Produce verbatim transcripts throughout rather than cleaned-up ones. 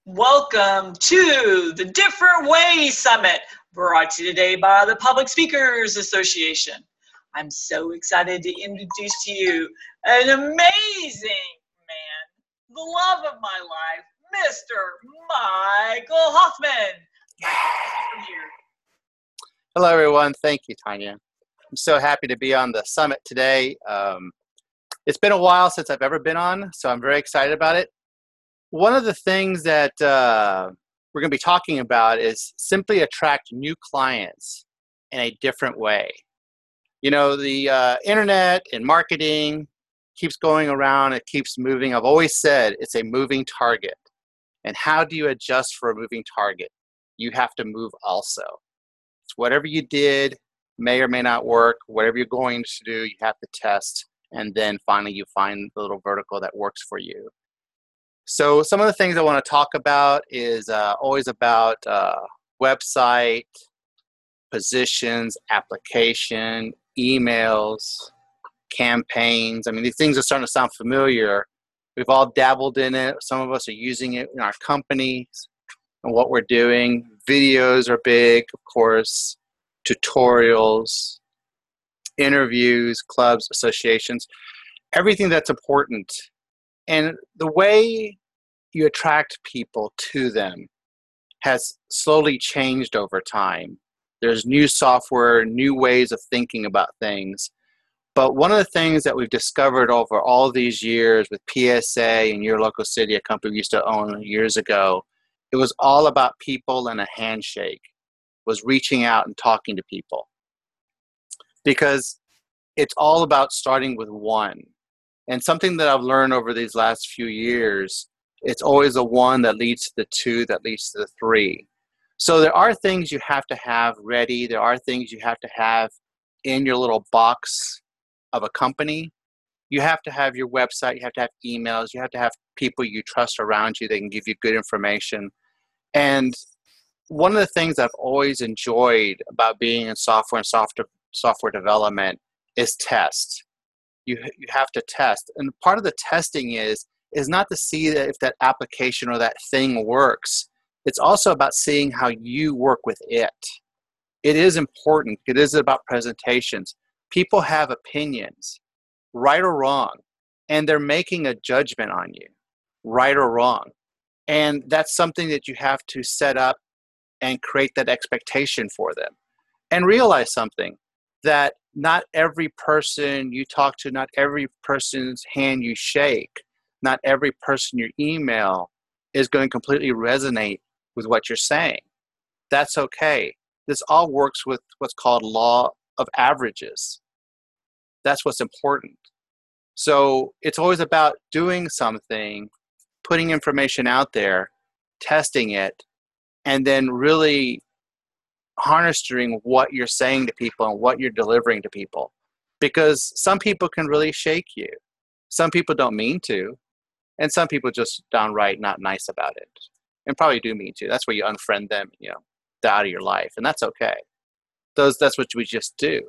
Welcome to the Different Ways Summit, brought to you today by the Public Speakers Association. I'm so excited to introduce to you an amazing man, the love of my life, Mister Michael Hoffman. From here. Hello, everyone. Thank you, Tanya. I'm so happy to be on the summit today. Um, it's been a while since I've ever been on, so I'm very excited about it. One of the things that uh, we're going to be talking about is simply attract new clients in a different way. You know, the uh, internet and marketing keeps going around. It keeps moving. I've always said it's a moving target. And how do you adjust for a moving target? You have to move also. It's whatever you did may or may not work. Whatever you're going to do, you have to test. And then finally, you find the little vertical that works for you. So some of the things I want to talk about is uh, always about uh, website, positions, application, emails, campaigns. I mean, these things are starting to sound familiar. We've all dabbled in it. Some of us are using it in our companies and what we're doing. Videos are big, of course, tutorials, interviews, clubs, associations, everything that's important. And the way you attract people to them has slowly changed over time. There's new software, new ways of thinking about things. But one of the things that we've discovered over all these years with P S A and Your Local City, a company we used to own years ago, it was all about people and a handshake, was reaching out and talking to people. Because it's all about starting with one. And something that I've learned over these last few years, it's always the one that leads to the two, that leads to the three. So there are things you have to have ready. There are things you have to have in your little box of a company. You have to have your website. You have to have emails. You have to have people you trust around you that can give you good information. And one of the things I've always enjoyed about being in software and software, software development is test. You, you have to test. And part of the testing is, is not to see that if that application or that thing works. It's also about seeing how you work with it. It is important. It is about presentations. People have opinions, right or wrong, and they're making a judgment on you, right or wrong. And that's something that you have to set up and create that expectation for them. And realize something, that not every person you talk to, not every person's hand you shake, not every person you email is going to completely resonate with what you're saying. That's okay. This all works with what's called law of averages. That's what's important. So it's always about doing something, putting information out there, testing it, and then really harnessing what you're saying to people and what you're delivering to people. Because some people can really shake you. Some people don't mean to. And some people just downright not nice about it. And probably do mean to. That's where you unfriend them, you know, they're out of your life. And that's okay. Those, that's what we just do.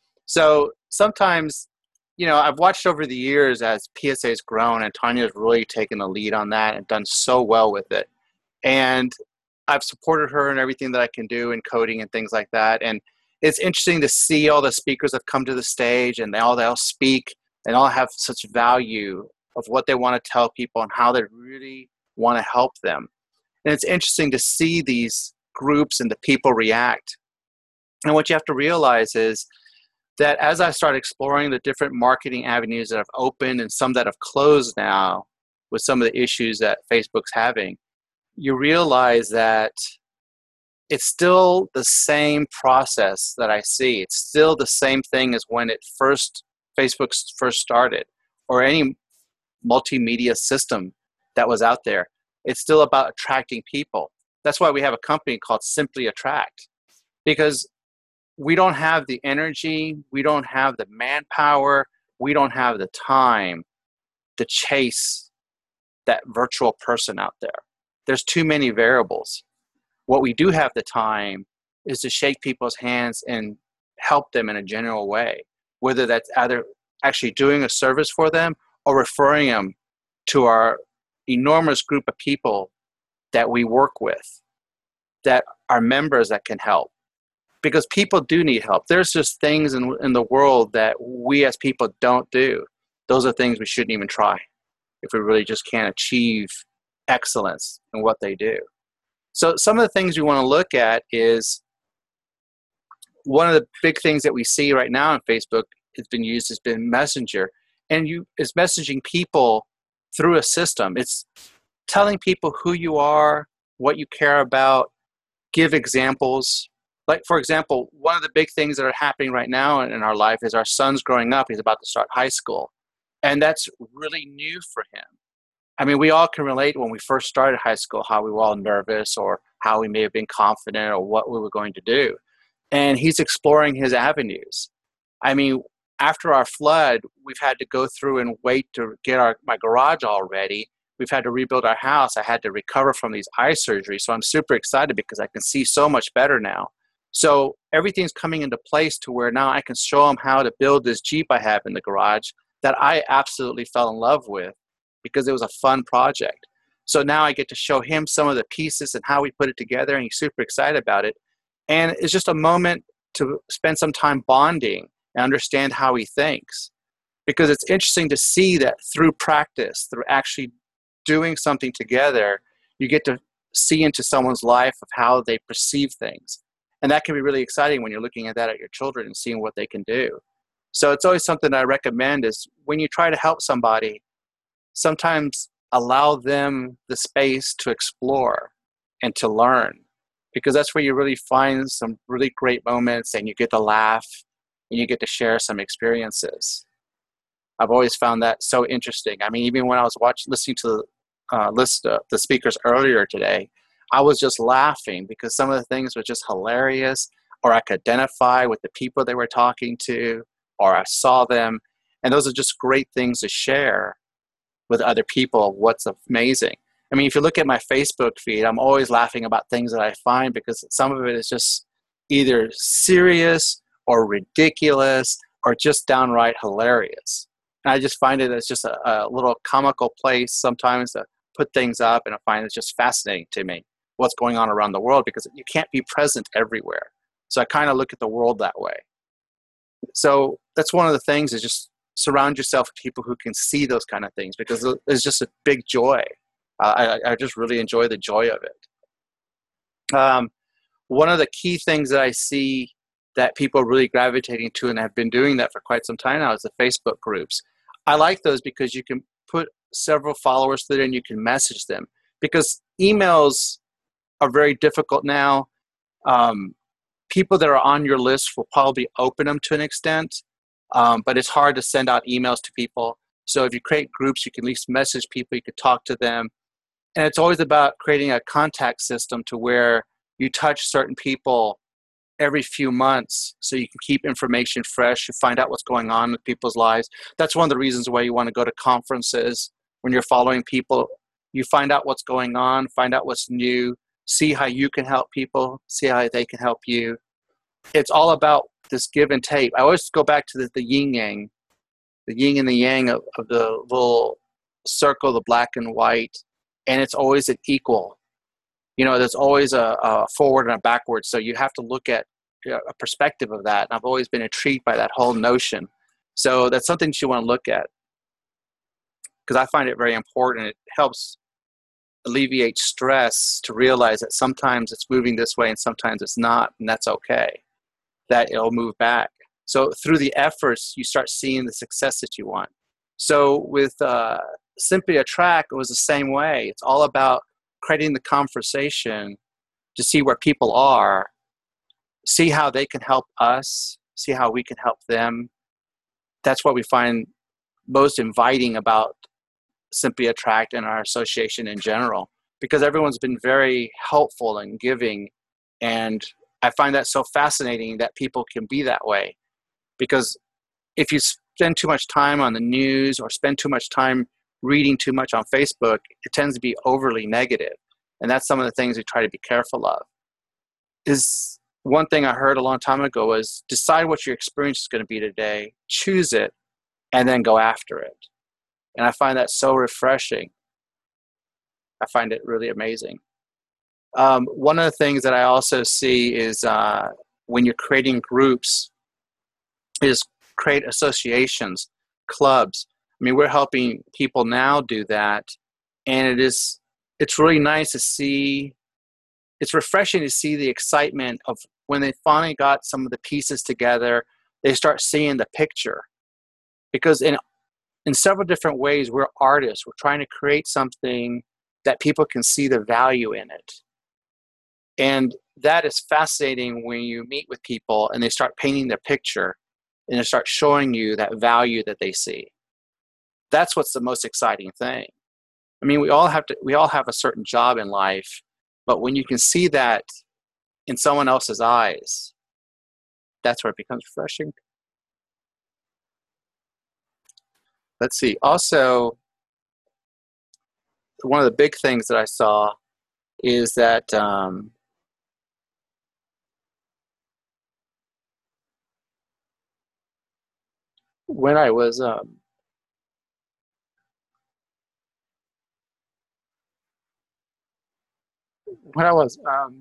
So sometimes, you know, I've watched over the years as P S A has grown, and Tanya's really taken the lead on that and done so well with it. And I've supported her in everything that I can do in coding and things like that. And it's interesting to see all the speakers that come to the stage, and they all, they all speak and all have such value of what they want to tell people and how they really want to help them. And it's interesting to see these groups and the people react. And what you have to realize is that as I start exploring the different marketing avenues that have opened and some that have closed now with some of the issues that Facebook's having, you realize that it's still the same process that I see. It's still the same thing as when it first, Facebook first started, or any multimedia system that was out there. It's still about attracting people. That's why we have a company called Simply Attract, because we don't have the energy, we don't have the manpower, we don't have the time to chase that virtual person out there. There's too many variables. What we do have the time is to shake people's hands and help them in a general way, whether that's either actually doing a service for them or referring them to our enormous group of people that we work with, that are members that can help. Because people do need help. There's just things in, in the world that we as people don't do. Those are things we shouldn't even try if we really just can't achieve excellence in what they do. So some of the things we want to look at is, one of the big things that we see right now on Facebook has been used has been Messenger. And you is messaging people through a system. It's telling people who you are, what you care about, give examples. Like, for example, one of the big things that are happening right now in our life is our son's growing up. He's about to start high school. And that's really new for him. I mean, we all can relate when we first started high school, how we were all nervous or how we may have been confident or what we were going to do. And he's exploring his avenues. I mean, after our flood, we've had to go through and wait to get our my garage all ready. We've had to rebuild our house. I had to recover from these eye surgeries. So I'm super excited because I can see so much better now. So everything's coming into place to where now I can show him how to build this Jeep I have in the garage that I absolutely fell in love with because it was a fun project. So now I get to show him some of the pieces and how we put it together, and he's super excited about it. And it's just a moment to spend some time bonding and understand how he thinks. Because it's interesting to see that through practice, through actually doing something together, you get to see into someone's life of how they perceive things. And that can be really exciting when you're looking at that at your children and seeing what they can do. So it's always something I recommend is when you try to help somebody, sometimes allow them the space to explore and to learn, because that's where you really find some really great moments and you get to laugh and you get to share some experiences. I've always found that so interesting. I mean, even when I was watching, listening to the uh, list of the speakers earlier today, I was just laughing because some of the things were just hilarious, or I could identify with the people they were talking to, or I saw them. And those are just great things to share with other people. What's amazing. I mean, if you look at my Facebook feed, I'm always laughing about things that I find because some of it is just either serious or ridiculous or just downright hilarious. And I just find it as just a, a little comical place sometimes to put things up, and I find it just fascinating to me what's going on around the world because you can't be present everywhere. So I kind of look at the world that way. So that's one of the things is just surround yourself with people who can see those kind of things because it's just a big joy. I, I just really enjoy the joy of it. Um, one of the key things that I see that people are really gravitating to and have been doing that for quite some time now is the Facebook groups. I like those because you can put several followers there and you can message them because emails are very difficult now. Um, people that are on your list will probably open them to an extent, um, but it's hard to send out emails to people. So if you create groups, you can at least message people, you can talk to them. And it's always about creating a contact system to where you touch certain people every few months so you can keep information fresh, you find out what's going on with people's lives. That's one of the reasons why you want to go to conferences. When you're following people, you find out what's going on, find out what's new, see how you can help people, see how they can help you. It's all about this give and take. I always go back to the, the yin yang, the yin and the yang of, of the little circle, the black and white, and it's always an equal. You know, there's always a, a forward and a backward, so you have to look at you know, a perspective of that. And I've always been intrigued by that whole notion. So that's something you want to look at because I find it very important. It helps alleviate stress to realize that sometimes it's moving this way and sometimes it's not, and that's okay, that it'll move back. So through the efforts, you start seeing the success that you want. So with uh, Simply Attract, it was the same way. It's all about creating the conversation to see where people are, see how they can help us, see how we can help them. That's what we find most inviting about Simply Attract and our association in general, because everyone's been very helpful and giving. And I find that so fascinating that people can be that way. Because if you spend too much time on the news or spend too much time reading too much on Facebook, it tends to be overly negative. And that's some of the things we try to be careful of. Is one thing I heard a long time ago was decide what your experience is going to be today, choose it, and then go after it. And I find that so refreshing. I find it really amazing. Um, one of the things that I also see is uh, when you're creating groups is create associations, clubs. I mean, we're helping people now do that, and it is it's really nice to see. It's refreshing to see the excitement of when they finally got some of the pieces together. They start seeing the picture, because in in several different ways, we're artists. We're trying to create something that people can see the value in it. And that is fascinating when you meet with people and they start painting their picture and they start showing you that value that they see. That's what's the most exciting thing. I mean, we all have to, we all have a certain job in life, but when you can see that in someone else's eyes, that's where it becomes refreshing. Let's see. Also, one of the big things that I saw is that um, when I was um, when I was um,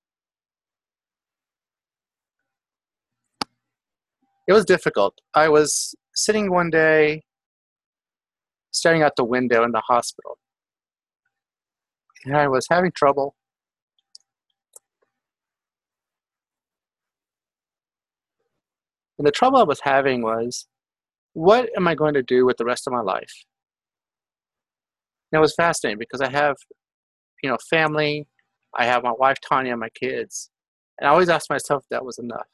it was difficult. I was sitting one day, staring out the window in the hospital, and I was having trouble. And the trouble I was having was, what am I going to do with the rest of my life? And it was fascinating because I have, you know, family. I have my wife, Tanya, and my kids. And I always asked myself if that was enough.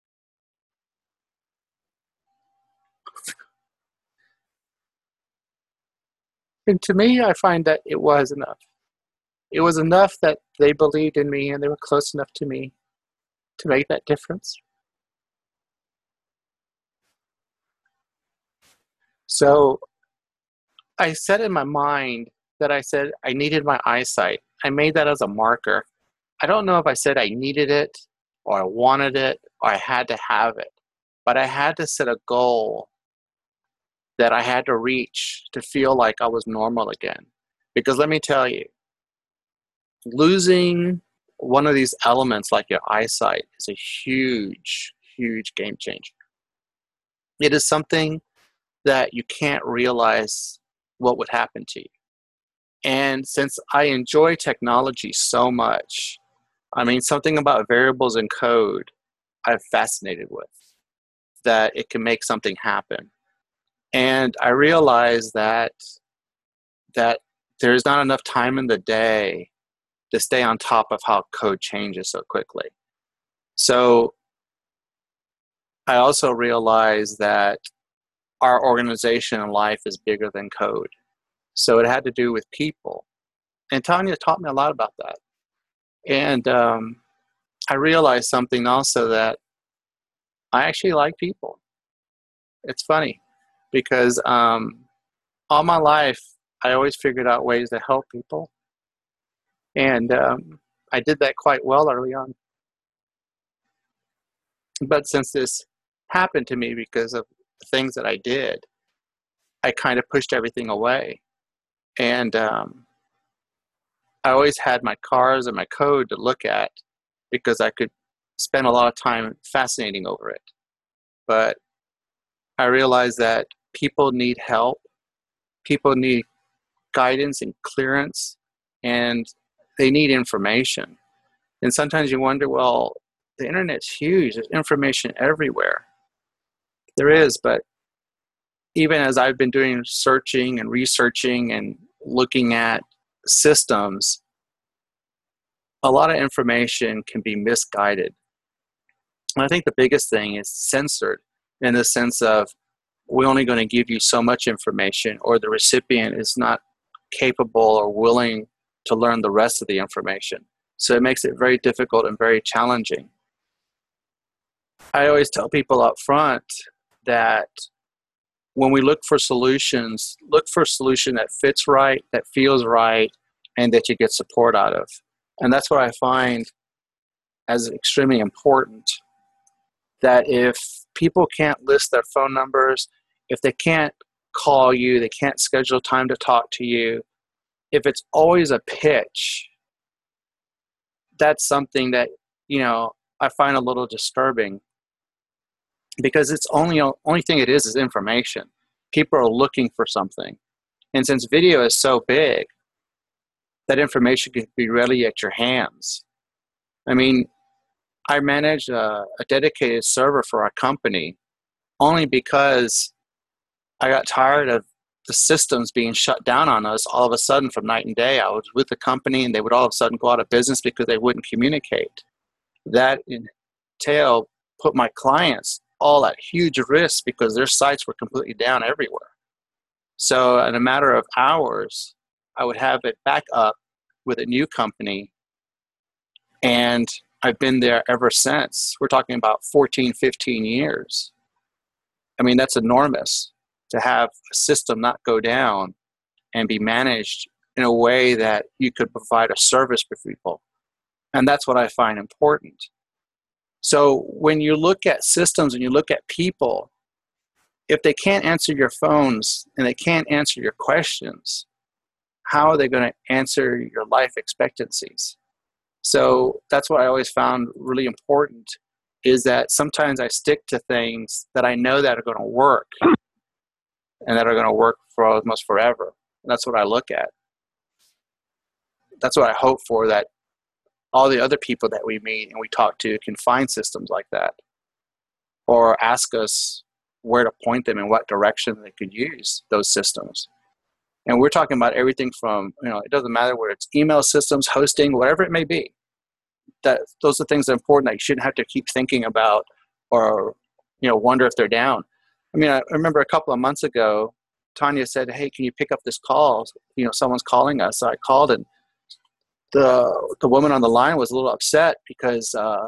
And to me, I find that it was enough. It was enough that they believed in me and they were close enough to me to make that difference. So I said in my mind that I said I needed my eyesight. I made that as a marker. I don't know if I said I needed it or I wanted it or I had to have it, but I had to set a goal that I had to reach to feel like I was normal again. Because let me tell you, losing one of these elements like your eyesight is a huge, huge game changer. It is something that you can't realize what would happen to you. And since I enjoy technology so much, I mean, something about variables in code I'm fascinated with, that it can make something happen. And I realized that that there's not enough time in the day to stay on top of how code changes so quickly. So I also realized that our organization and life is bigger than code. So it had to do with people. And Tanya taught me a lot about that. And um, I realized something also, that I actually like people. It's funny because um, all my life, I always figured out ways to help people. And um, I did that quite well early on. But since this happened to me because of the things that I did, I kind of pushed everything away. And um, I always had my cars and my code to look at because I could spend a lot of time fascinating over it. But I realized that people need help. People need guidance and clearance, and they need information. And sometimes you wonder, well, the internet's huge. There's information everywhere. There is, but even as I've been doing searching and researching and looking at systems, a lot of information can be misguided. And I think the biggest thing is censored, in the sense of we're only going to give you so much information, or the recipient is not capable or willing to learn the rest of the information. So it makes it very difficult and very challenging. I always tell people up front that when we look for solutions, look for a solution that fits right, that feels right, and that you get support out of. And that's what I find as extremely important, that if people can't list their phone numbers, if they can't call you, they can't schedule time to talk to you, if it's always a pitch, that's something that, you know, I find a little disturbing, because it's only only thing it is is information. People are looking for something. And since video is so big, that information can be readily at your hands. I mean, I manage a, a dedicated server for our company only because I got tired of the systems being shut down on us all of a sudden from night and day. I was with the company and they would all of a sudden go out of business because they wouldn't communicate. That entail put my clients all at huge risk because their sites were completely down everywhere. So in a matter of hours, I would have it back up with a new company, and I've been there ever since. We're talking about fourteen, fifteen years. I mean, that's enormous to have a system not go down and be managed in a way that you could provide a service for people. And that's what I find important. So when you look at systems and you look at people, if they can't answer your phones and they can't answer your questions, how are they going to answer your life expectancies? So that's what I always found really important, is that sometimes I stick to things that I know that are going to work and that are going to work for almost forever. And that's what I look at. That's what I hope for, that all the other people that we meet and we talk to can find systems like that, or ask us where to point them in what direction they could use those systems. And we're talking about everything from, you know, it doesn't matter whether it's email systems, hosting, whatever it may be. That those are things that are important that you shouldn't have to keep thinking about or, you know, wonder if they're down. I mean, I remember a couple of months ago, Tanya said, "Hey, can you pick up this call? You know, someone's calling us." So I called, and the the woman on the line was a little upset because uh,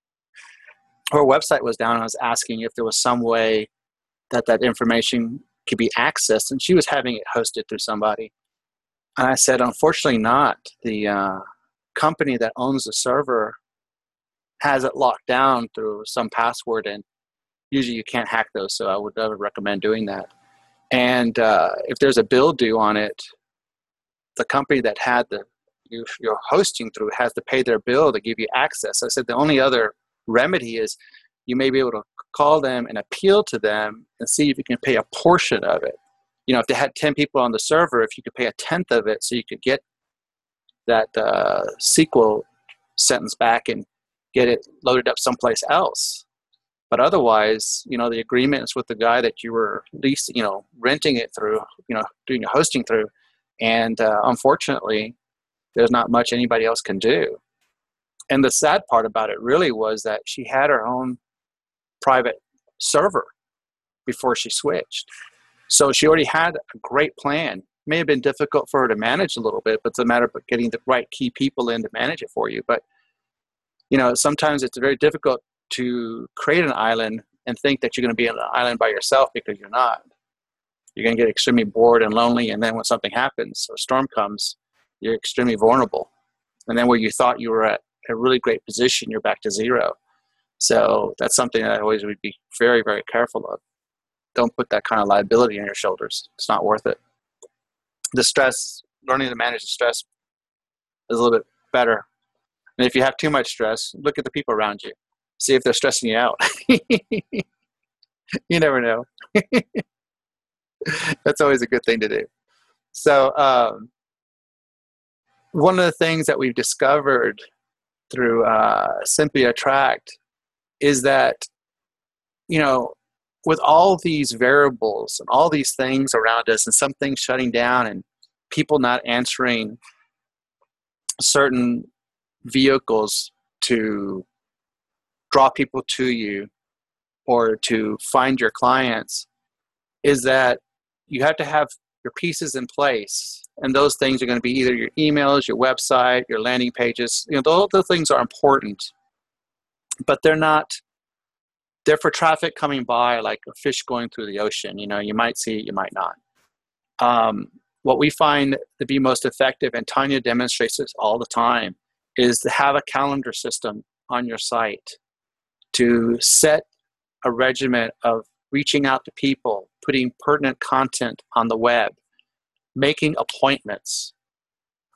her website was down. I was asking if there was some way that that information could be accessed, and she was having it hosted through somebody. And I said, unfortunately not. The uh, company that owns the server has it locked down through some password, and usually you can't hack those, so I would never recommend doing that. And uh, if there's a bill due on it, the company that had the you, you're hosting through has to pay their bill to give you access. I said the only other remedy is you may be able to call them and appeal to them and see if you can pay a portion of it. You know, if they had ten people on the server, if you could pay a tenth of it so you could get that uh, S Q L sentence back and get it loaded up someplace else. But otherwise, you know, the agreement is with the guy that you were leasing, you know, renting it through, you know, doing your hosting through. And uh, unfortunately, there's not much anybody else can do. And the sad part about it really was that she had her own private server before she switched. So she already had a great plan. It may have been difficult for her to manage a little bit, but it's a matter of getting the right key people in to manage it for you. But, you know, sometimes it's very difficult to create an island and think that you're going to be on an island by yourself, because you're not. You're going to get extremely bored and lonely, and then when something happens, or a storm comes, you're extremely vulnerable. And then where you thought you were at a really great position, you're back to zero. So that's something that I always would be very, very careful of. Don't put that kind of liability on your shoulders. It's not worth it. The stress, learning to manage the stress is a little bit better. And if you have too much stress, look at the people around you. See if they're stressing you out. You never know. That's always a good thing to do. So um, one of the things that we've discovered through uh, Simply Attract is that, you know, with all these variables and all these things around us, and some things shutting down and people not answering certain vehicles to draw people to you or to find your clients, is that you have to have your pieces in place. And those things are going to be either your emails, your website, your landing pages. You know, those, those things are important, but they're not, they're for traffic coming by like a fish going through the ocean. You know, you might see it, you might not. Um, what we find to be most effective, and Tanya demonstrates this all the time, is to have a calendar system on your site, to set a regimen of reaching out to people, putting pertinent content on the web, making appointments,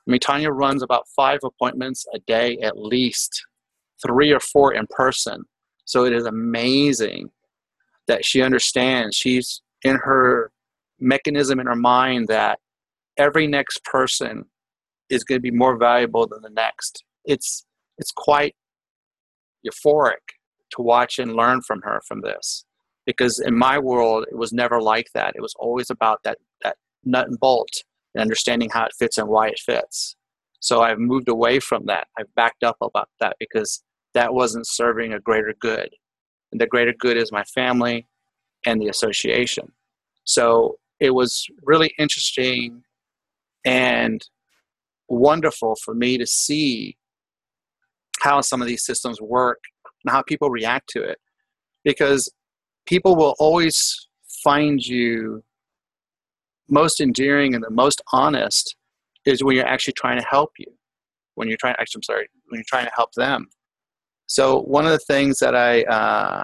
I mean, Tanya runs about five appointments a day at least, three or four in person. So it is amazing that she understands. She's in her mechanism in her mind that every next person is going to be more valuable than the next. It's it's quite euphoric to watch and learn from her from this, because in my world it was never like that. It was always about that that nut and bolt and understanding how it fits and why it fits. So I've moved away from that. I've backed up about that because that wasn't serving a greater good. And the greater good is my family and the association. So it was really interesting and wonderful for me to see how some of these systems work and how people react to it. Because people will always find you most endearing and the most honest is when you're actually trying to help you. When you're trying, actually, I'm sorry, when you're trying to help them. So one of the things that I uh,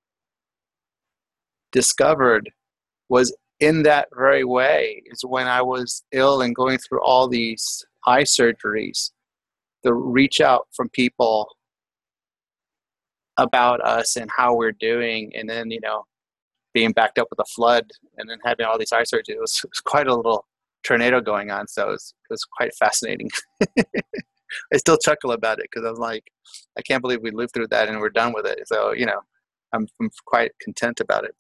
discovered was in that very way is when I was ill and going through all these eye surgeries, the reach out from people about us and how we're doing, and then, you know, being backed up with a flood and then having all these eye surgeries, it was, it was quite a little tornado going on. So it was, it was quite fascinating. I still chuckle about it because I was like, I can't believe we lived through that and we're done with it. So, you know, I'm, I'm quite content about it.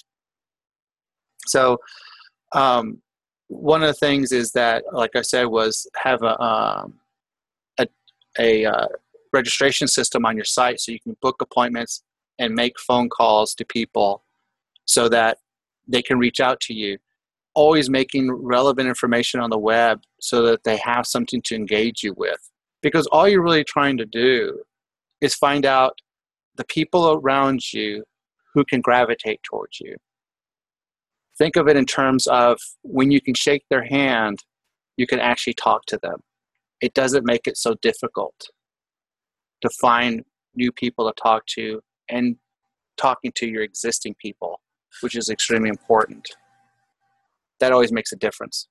So um, one of the things is that, like I said, was have a, um, a, a uh, registration system on your site so you can book appointments and make phone calls to people so that they can reach out to you. Always making relevant information on the web so that they have something to engage you with. Because all you're really trying to do is find out the people around you who can gravitate towards you. Think of it in terms of when you can shake their hand, you can actually talk to them. It doesn't make it so difficult to find new people to talk to and talking to your existing people, which is extremely important. That always makes a difference.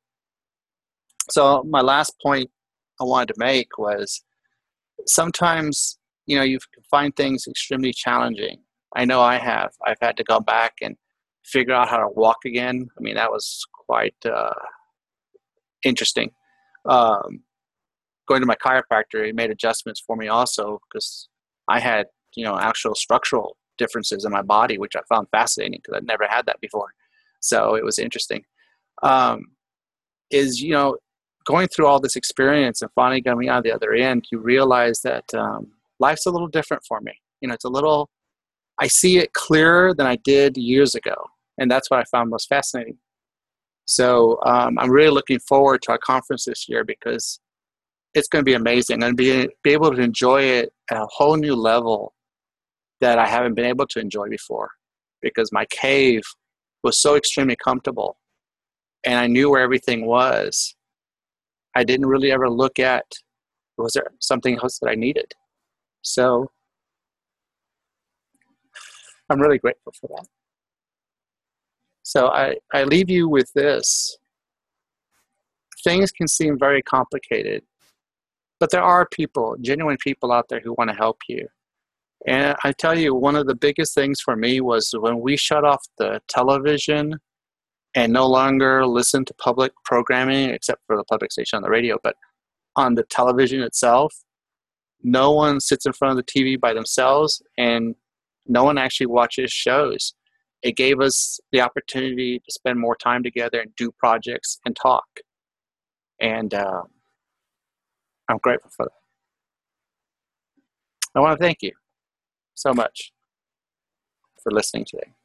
So my last point I wanted to make was sometimes, you know, you can find things extremely challenging. I know I have. I've had to go back and figure out how to walk again. I mean, that was quite uh, interesting. Um, going to my chiropractor, he made adjustments for me also because I had, you know, actual structural differences in my body, which I found fascinating because I'd never had that before. So it was interesting. Um, is, you know, going through all this experience and finally coming out the other end, you realize that um, life's a little different for me. You know, it's a little, I see it clearer than I did years ago. And that's what I found most fascinating. So um, I'm really looking forward to our conference this year because it's going to be amazing. I'm going to be, be able to enjoy it at a whole new level that I haven't been able to enjoy before because my cave was so extremely comfortable and I knew where everything was. I didn't really ever look at, was there something else that I needed? So I'm really grateful for that. So I, I leave you with this. Things can seem very complicated, but there are people, genuine people out there who want to help you. And I tell you, one of the biggest things for me was when we shut off the television and no longer listen to public programming, except for the public station on the radio, but on the television itself, no one sits in front of the T V by themselves and no one actually watches shows. It gave us the opportunity to spend more time together and do projects and talk. And uh, I'm grateful for that. I want to thank you so much for listening today.